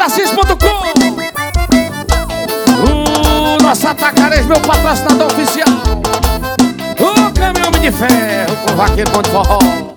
Assis.com. O nosso Atacarejo, meu patrocinador oficial. O caminhão Homem de Ferro com vaqueiro bom de forró.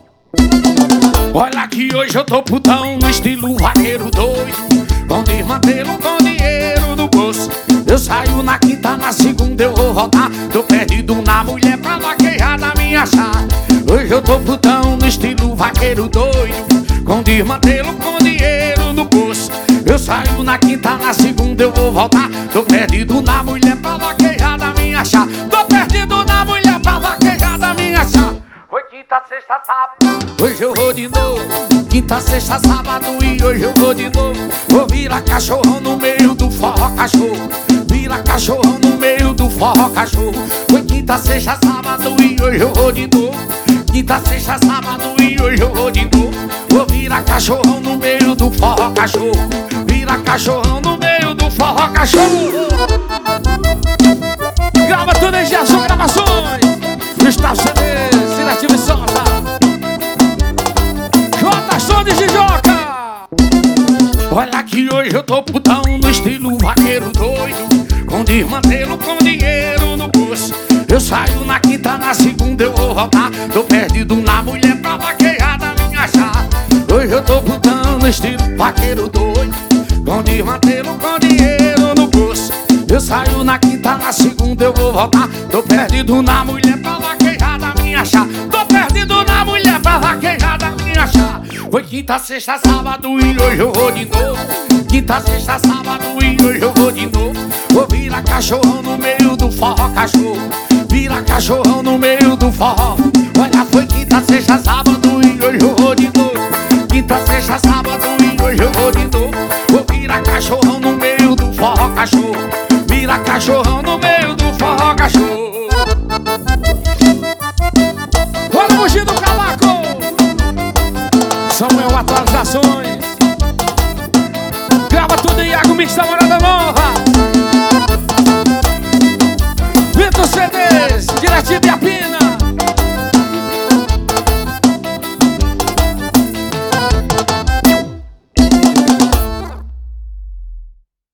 Olha que hoje eu tô putão no estilo vaqueiro doido, com desmantelo, com dinheiro no bolso. Eu saio na quinta, na segunda eu vou voltar. Tô perdido na mulher pra vaquejar na minha chave. Hoje eu tô putão no estilo vaqueiro doido, com desmantelo, com dinheiro no bolso. Eu saio na quinta, na segunda eu vou voltar. Tô perdido na mulher pra vaquejar na minha chave. Tô perdido na mulher pra vaquejar na minha chave. Foi quinta, sexta, sábado, hoje eu vou de novo. Quinta, sexta, sábado e hoje eu vou de novo. Vou virar cachorrão no meio do forró cachorro. Vira cachorrão no meio do forró cachorro. Foi quinta, sexta, sábado e hoje eu vou de novo. Quinta, sexta, sábado e hoje eu vou de novo. Vou virar cachorrão no meio do forró cachorro. Vira cachorrão no meio do forró cachorro. Grava tudo em Gerson Gravações. Gustavo CD, Seletivo e Solta. Jota Som de Jijoca. Olha que hoje eu tô putão no estilo vaqueiro doido, com desmantelo, com dinheiro no bolso. Eu saio na quinta, na segunda eu vou voltar. Tô perdido na mulher pra vaquejar na minha chave. Hoje eu tô putão no estilo vaqueiro doido, com desmantelo, com dinheiro no bolso. Eu saio na quinta, na segunda eu vou voltar. Tô perdido na mulher pra vaquejar na minha chave. Tô perdido na mulher pra vaquejar na minha chave. Foi quinta, sexta, sábado e hoje eu vou de novo. Quinta, sexta, sábado e hoje eu vou de novo. Vou virar cachorrão no meio do forró cachorro. Vira cachorrão no meio do forró. Olha, foi quinta, sexta, sábado e hoje eu vou de novo. Quinta, sexta, sábado e hoje eu vou de novo. Vou virar cachorrão no meio do forró cachorro. Vira cachorrão no meio do forró cachorro. Bora fugir do cavaco. Samuel Atualizações. Grava tudo em Iago Mix da Morada Nova. Vitor CDs, Diretivo e Apino.